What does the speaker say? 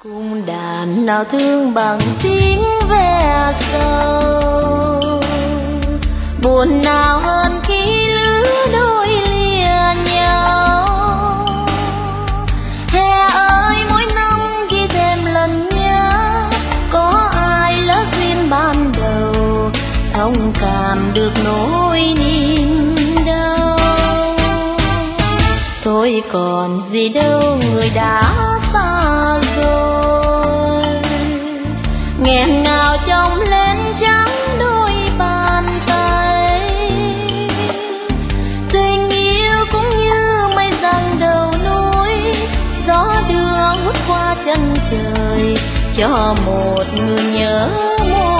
Cung đàn nào thương bằng tiếng ve sầu, buồn nào hơn khi lứa đôi lìa nhau. Hè ơi mỗi năm ghi thêm lần nhớ, có ai lỡ duyên ban đầu, thông cảm được nỗi niềm đau. Thôi còn gì đâu người đã xa rồi, nghẹn ngào trong lên trắng đôi bàn tay. Tình yêu cũng như mây giăng đầu núi, gió đưa ngút qua chân trời cho một người nhớ mong.